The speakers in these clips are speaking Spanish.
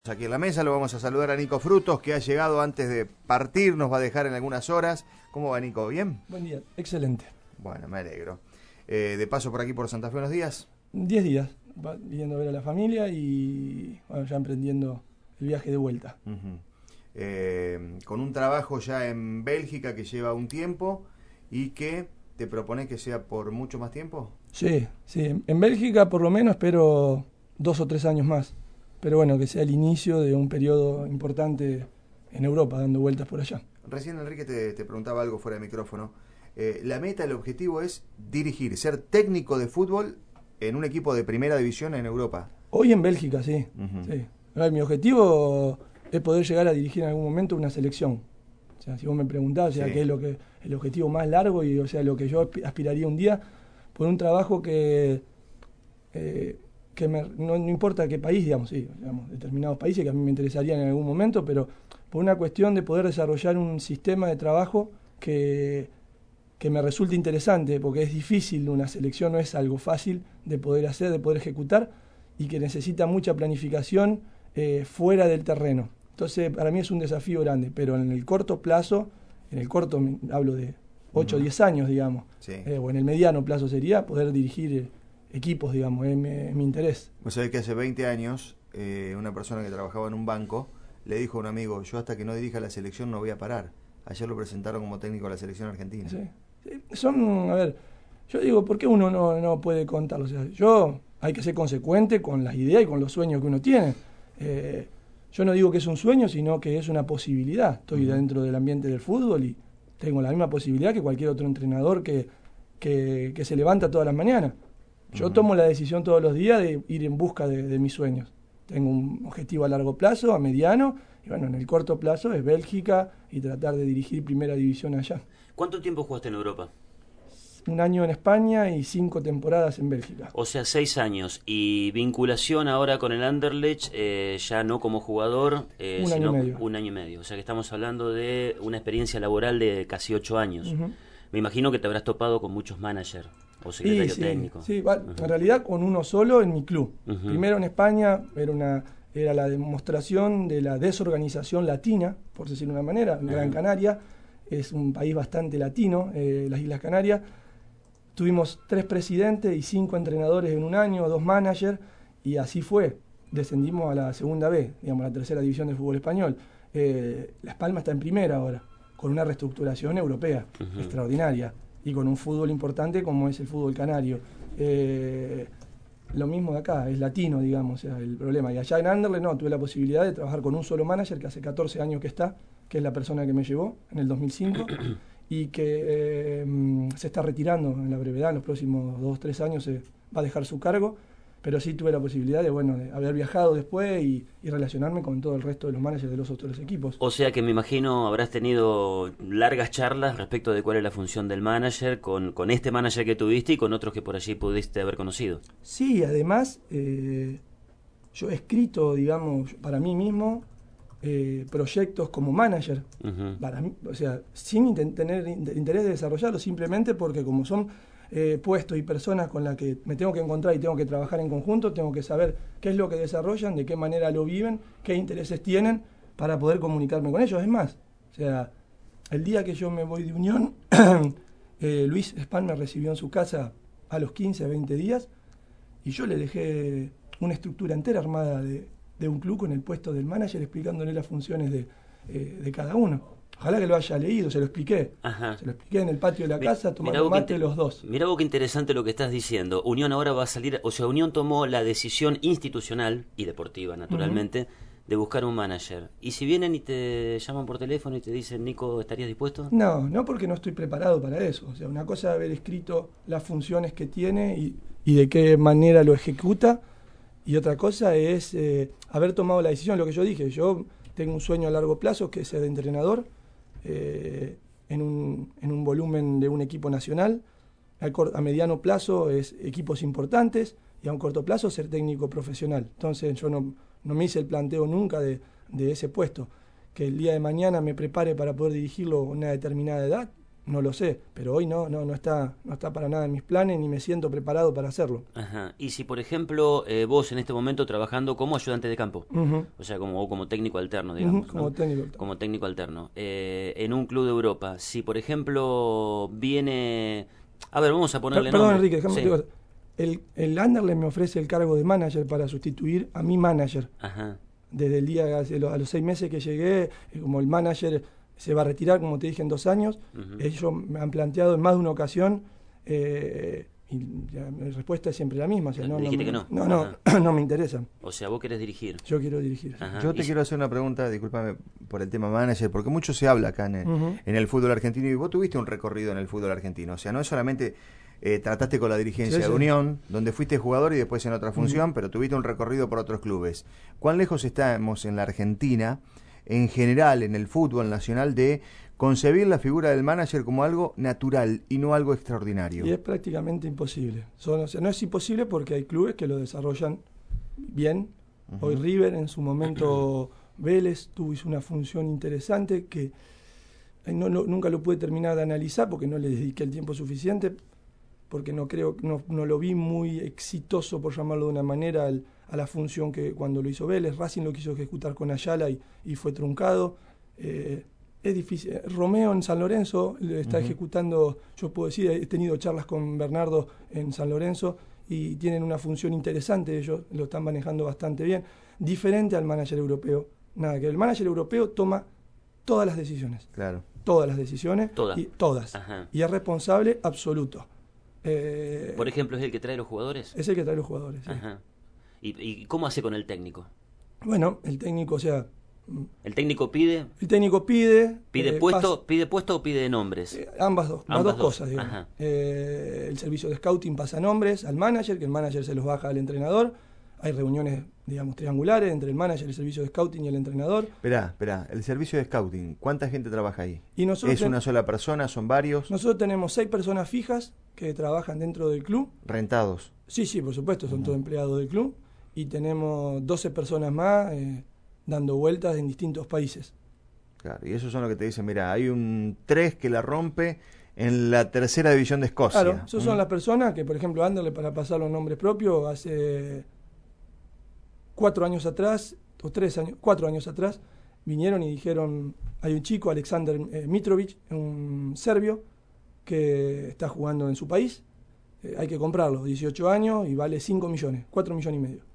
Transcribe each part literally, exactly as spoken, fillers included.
Aquí en la mesa lo vamos a saludar a Nico Frutos, que ha llegado antes de partir, nos va a dejar en algunas horas. ¿Cómo va, Nico? ¿Bien? Buen día, excelente. Bueno, me alegro. Eh, ¿De paso por aquí por Santa Fe unos días? Diez días, yendo a ver a la familia y bueno, ya emprendiendo el viaje de vuelta. Uh-huh. eh, con un trabajo ya en Bélgica que lleva un tiempo y que te propones que sea por mucho más tiempo. Sí, sí, en Bélgica por lo menos espero dos o tres años más. Pero bueno, que sea el inicio de un periodo importante en Europa, dando vueltas por allá. Recién Enrique te, te preguntaba algo fuera de micrófono. Eh, la meta, el objetivo es dirigir, ser técnico de fútbol en un equipo de primera división en Europa. Hoy en Bélgica, sí. Uh-huh. sí. Ahora, mi objetivo es poder llegar a dirigir en algún momento una selección. O sea, si vos me preguntás, o sea, sí. qué es lo que el objetivo más largo y o sea, lo que yo aspiraría un día, por un trabajo que... Eh, que me, no, no importa qué país, digamos, sí, digamos, determinados países que a mí me interesarían en algún momento, pero por una cuestión de poder desarrollar un sistema de trabajo que, que me resulte interesante, porque es difícil, una selección no es algo fácil de poder hacer, de poder ejecutar, y que necesita mucha planificación eh, fuera del terreno. Entonces, para mí es un desafío grande, pero en el corto plazo, en el corto hablo de ocho o uh-huh. diez años, digamos, sí. eh, o en el mediano plazo sería poder dirigir... Eh, equipos, digamos, es mi, es mi interés. Vos sabés que hace veinte años eh, una persona que trabajaba en un banco le dijo a un amigo, yo hasta que no dirija la selección no voy a parar. Ayer lo presentaron como técnico de la selección argentina. Sí, sí. Son, a ver, yo digo, ¿por qué uno no, no puede contarlo? O sea, yo hay que ser consecuente con las ideas y con los sueños que uno tiene. Eh, yo no digo que es un sueño, sino que es una posibilidad. Estoy uh-huh. dentro del ambiente del fútbol y tengo la misma posibilidad que cualquier otro entrenador que, que, que se levanta todas las mañanas. Yo uh-huh. tomo la decisión todos los días de ir en busca de, de mis sueños. Tengo un objetivo a largo plazo, a mediano, y bueno, en el corto plazo es Bélgica y tratar de dirigir primera división allá. ¿Cuánto tiempo jugaste en Europa? Un año en España y cinco temporadas en Bélgica. O sea, seis años. ¿Y vinculación ahora con el Anderlecht, eh, ya no como jugador, eh, un sino año y medio. un año y medio? O sea que estamos hablando de una experiencia laboral de casi ocho años. Uh-huh. Me imagino que te habrás topado con muchos managers. O secretario sí, técnico. Sí, va, uh-huh. en realidad con uno solo en mi club. Uh-huh. Primero en España era una era la demostración de la desorganización latina, por decirlo de una manera. Uh-huh. Gran Canaria es un país bastante latino, eh, las Islas Canarias. Tuvimos tres presidentes y cinco entrenadores en un año, dos managers, y así fue. Descendimos a la segunda B, digamos, a la tercera división del fútbol español. Eh, Las Palmas está en primera ahora, con una reestructuración europea uh-huh. extraordinaria. Y con un fútbol importante como es el fútbol canario. Eh, lo mismo de acá, es latino, digamos, o sea, el problema. Y allá en Anderlecht no, tuve la posibilidad de trabajar con un solo manager que hace catorce años que está, que es la persona que me llevó en el dos mil cinco, y que eh, se está retirando en la brevedad, en los próximos dos o tres años se va a dejar su cargo, pero sí tuve la posibilidad de, bueno, de haber viajado después y, y relacionarme con todo el resto de los managers de los otros equipos. O sea que me imagino habrás tenido largas charlas respecto de cuál es la función del manager con, con este manager que tuviste y con otros que por allí pudiste haber conocido. Sí, además eh, yo he escrito, digamos, para mí mismo eh, proyectos como manager, uh-huh. para mí, o sea, sin intent- tener interés de desarrollarlo, simplemente porque como son... Eh, puestos y personas con las que me tengo que encontrar y tengo que trabajar en conjunto, tengo que saber qué es lo que desarrollan, de qué manera lo viven, qué intereses tienen para poder comunicarme con ellos. Es más, o sea, el día que yo me voy de Unión, eh, Luis Span me recibió en su casa a los quince, veinte días y yo le dejé una estructura entera armada de, de un club con el puesto del manager explicándole las funciones de, eh, de cada uno. Ojalá que lo haya leído, se lo expliqué. Ajá. Se lo expliqué en el patio de la casa, tomando mate los dos. Mirá vos qué interesante lo que estás diciendo. Unión ahora va a salir, o sea, Unión tomó la decisión institucional y deportiva, naturalmente, uh-huh. de buscar un manager. ¿Y si vienen y te llaman por teléfono y te dicen, Nico, ¿estarías dispuesto? No, no porque no estoy preparado para eso. O sea, una cosa es haber escrito las funciones que tiene y, y de qué manera lo ejecuta, y otra cosa es eh, haber tomado la decisión. Lo que yo dije, yo tengo un sueño a largo plazo que es ser de entrenador, Eh, en, un, en un volumen de un equipo nacional. A, cor, a mediano plazo es equipos importantes y a un corto plazo ser técnico profesional. Entonces yo no, no me hice el planteo nunca de, de ese puesto. Que el día de mañana me prepare para poder dirigirlo a una determinada edad, no lo sé, pero hoy no no no está no está para nada en mis planes ni me siento preparado para hacerlo. Ajá. Y si, por ejemplo, eh, vos en este momento trabajando como ayudante de campo, Uh-huh. o sea, como, o como técnico alterno, digamos, Uh-huh, como ¿no? técnico alterno. Como técnico alterno, eh, en un club de Europa, si, por ejemplo, viene... A ver, vamos a ponerle Per- Perdón, nombre. Enrique, déjame Sí. decir, el, el Anderlecht me ofrece el cargo de manager para sustituir a mi manager. Ajá. Desde el día, hace lo- a los seis meses que llegué, eh, como el manager se va a retirar, como te dije, en dos años, Ujú. ellos me han planteado en más de una ocasión, eh, y la, mi respuesta es siempre la misma. O sea, Le no, no, dijiste me- que no. no, no, no me interesa. O sea, vos querés dirigir. Yo quiero dirigir. sí. Ajá. Yo te Y- quiero hacer una pregunta, discúlpame por el tema manager, porque mucho se habla acá en el, Ujú. en el fútbol argentino y vos tuviste un recorrido en el fútbol argentino. O sea, no es solamente eh, trataste con la dirigencia Sí, sí. de Unión, donde fuiste jugador y después en otra función, pero tuviste un recorrido por otros clubes. ¿Cuán lejos estamos en la Argentina, en general, en el fútbol nacional, de concebir la figura del manager como algo natural y no algo extraordinario? Y es prácticamente imposible. Son, o sea, no es imposible porque hay clubes que lo desarrollan bien. Ujú. Hoy River, en su momento Vélez, tuvo hizo una función interesante que eh, no, no- nunca lo pude terminar de analizar porque no le dediqué el tiempo suficiente, porque no creo, no, no lo vi muy exitoso, por llamarlo de una manera, al- a la función que cuando lo hizo Vélez. Racing lo quiso ejecutar con Ayala y, y fue truncado. Eh, es difícil. Romeo en San Lorenzo le está Ujú. ejecutando, yo puedo decir, he tenido charlas con Bernardo en San Lorenzo y tienen una función interesante, ellos lo están manejando bastante bien, diferente al manager europeo. Nada, que el manager europeo toma todas las decisiones, Claro. todas las decisiones, Todas. y, todas, Ajá. y es responsable absoluto. Eh, Por ejemplo, ¿es el que trae los jugadores? es el que trae los jugadores. sí. Ajá. ¿Y, ¿Y cómo hace con el técnico? Bueno, el técnico, o sea, ¿El técnico pide el técnico pide... pide eh, puesto pas- pide puesto o pide nombres? Eh, ambas dos, las Ambas dos dos, cosas, digamos. ajá. Eh, el servicio de scouting pasa nombres al manager, que el manager se los baja al entrenador. Hay reuniones, digamos, triangulares entre el manager, el servicio de scouting y el entrenador. Esperá, esperá, el servicio de scouting, ¿cuánta gente trabaja ahí? Y nosotros, ¿Es ten- una sola persona? ¿Son varios? nosotros tenemos seis personas fijas que trabajan dentro del club. Rentados. Sí, sí, por supuesto, son Ujú. todos empleados del club. Y tenemos doce personas más eh, dando vueltas en distintos países. Claro, y esos son los que te dicen, mira, hay un tres que la rompe en la tercera división de Escocia. Claro, esas son ¿Mm? las personas que, por ejemplo, Anderle, para pasar los nombres propios, hace cuatro años atrás, o tres años, cuatro años atrás, vinieron y dijeron, hay un chico, Aleksandar eh, Mitrovic, un serbio, que está jugando en su país, eh, hay que comprarlo, dieciocho años y vale cinco millones, cuatro millones y medio.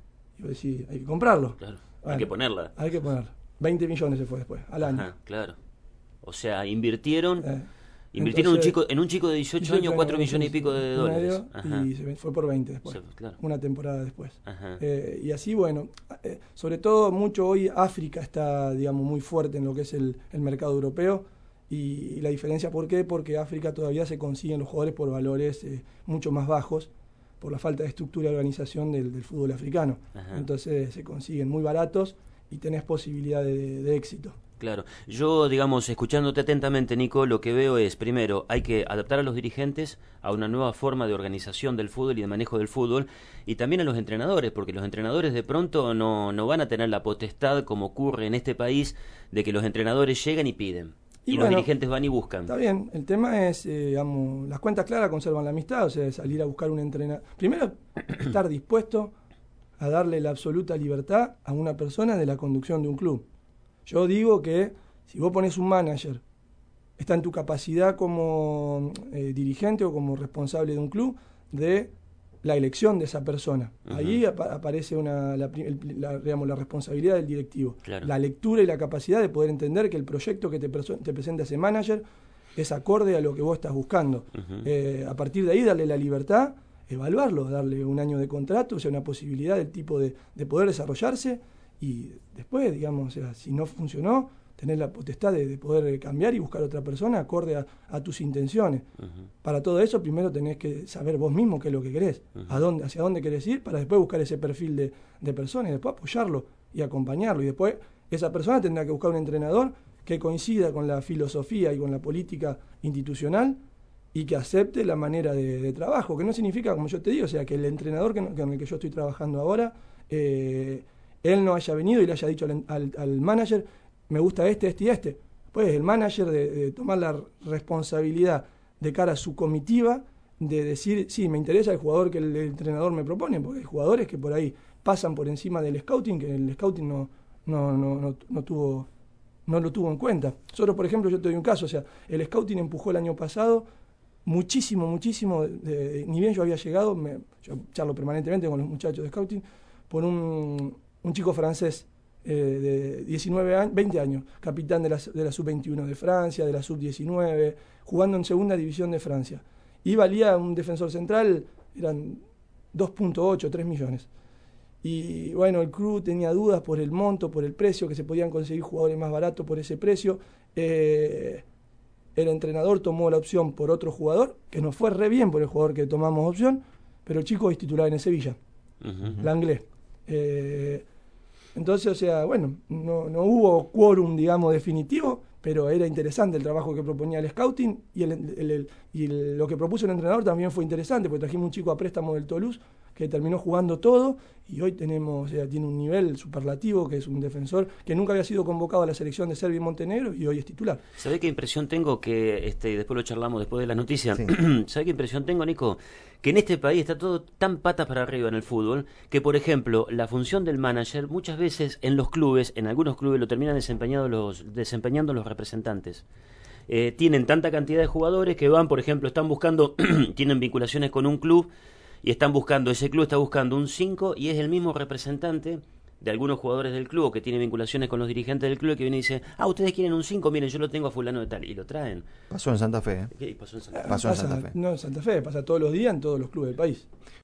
Y vos decís, hay que comprarlo. Claro. Hay Bueno, que ponerla. Hay que ponerlo. veinte millones se fue después, al año. Ajá, claro. O sea, invirtieron Eh, invirtieron un entonces, chico en un chico de dieciocho años cuatro millones y pico de dólares. Ajá. Y se ve- fue por veinte después, Se- claro. una temporada después. Ajá. Eh, y así, bueno, eh, sobre todo mucho hoy África está, digamos, muy fuerte en lo que es el, el mercado europeo. Y, y la diferencia, ¿por qué? Porque África todavía se consiguen los jugadores por valores eh, mucho más bajos, por la falta de estructura y organización del, del fútbol africano. Ajá. Entonces se consiguen muy baratos y tenés posibilidad de, de éxito. Claro. Yo, digamos, escuchándote atentamente, Nico, lo que veo es, primero, hay que adaptar a los dirigentes a una nueva forma de organización del fútbol y de manejo del fútbol, y también a los entrenadores, porque los entrenadores de pronto no, no van a tener la potestad, como ocurre en este país, de que los entrenadores lleguen y piden. Y, Y los bueno, dirigentes van y buscan. Está bien, el tema es, eh, digamos, las cuentas claras conservan la amistad, o sea, salir a buscar un entrenador. Primero, estar dispuesto a darle la absoluta libertad a una persona de la conducción de un club. Yo digo que si vos pones un manager, está en tu capacidad como eh, dirigente o como responsable de un club de la elección de esa persona. Ujú. Ahí apa- aparece una, la, pri- el- la, digamos, la responsabilidad del directivo. Claro. La lectura y la capacidad de poder entender que el proyecto que te, perso- te presenta ese manager es acorde a lo que vos estás buscando. Ujú. Eh, a partir de ahí, darle la libertad, evaluarlo, darle un año de contrato, o sea, una posibilidad del tipo de, de poder desarrollarse y después, digamos, o sea, si no funcionó, tener la potestad de, de poder cambiar y buscar otra persona acorde a, a tus intenciones. Ujú. Para todo eso, primero tenés que saber vos mismo qué es lo que querés, Ujú. a dónde, hacia dónde querés ir, para después buscar ese perfil de, de persona y después apoyarlo y acompañarlo. Y después esa persona tendrá que buscar un entrenador que coincida con la filosofía y con la política institucional y que acepte la manera de, de trabajo, que no significa, como yo te digo, o sea, que el entrenador que no- con el que yo estoy trabajando ahora, eh, él no haya venido y le haya dicho al, al- al manager, me gusta este, este y este. Pues el manager de, de tomar la responsabilidad de cara a su comitiva, de decir, sí, me interesa el jugador que el, el entrenador me propone, porque hay jugadores que por ahí pasan por encima del scouting, que el scouting no, no, no, no, no tuvo, no lo tuvo en cuenta. Nosotros, por ejemplo, yo te doy un caso, o sea, el scouting empujó el año pasado muchísimo, muchísimo, de, de, ni bien yo había llegado, me, yo charlo permanentemente con los muchachos de scouting, por un, un chico francés eh, de diecinueve años, veinte años, capitán de la, de la sub veintiuno de Francia, de la sub diecinueve, jugando en segunda división de Francia. Y valía un defensor central, eran dos punto ocho, tres millones. Y bueno, el club tenía dudas por el monto, por el precio, que se podían conseguir jugadores más baratos por ese precio. Eh, el entrenador tomó la opción por otro jugador, que nos fue re bien por el jugador que tomamos opción, pero el chico es titular en el Sevilla, uh-huh. Langlais. Eh, entonces, o sea, bueno, no, no hubo quórum, digamos, definitivo, pero era interesante el trabajo que proponía el scouting y, el, el, el, y el, lo que propuso el entrenador también fue interesante, porque trajimos un chico a préstamo del Toulouse que terminó jugando todo y hoy tenemos, o sea, tiene un nivel superlativo, que es un defensor que nunca había sido convocado a la selección de Serbia y Montenegro y hoy es titular. ¿Sabe qué impresión tengo? Que este después lo charlamos después de las noticias. Sí. ¿Sabe qué impresión tengo, Nico? Que en este país está todo tan patas para arriba en el fútbol que, por ejemplo, la función del manager muchas veces en los clubes, en algunos clubes lo terminan desempeñando los, desempeñando los representantes. Eh, tienen tanta cantidad de jugadores que van, por ejemplo, están buscando, tienen vinculaciones con un club y están buscando, ese club está buscando un cinco y es el mismo representante de algunos jugadores del club que tiene vinculaciones con los dirigentes del club que viene y dice, ah, ustedes quieren un cinco, miren, yo lo tengo a fulano de tal, y lo traen. Pasó en Santa Fe. ¿eh? ¿Qué pasó en Santa Fe? Pasó en Santa Fe. No, en Santa Fe, pasa todos los días en todos los clubes del país.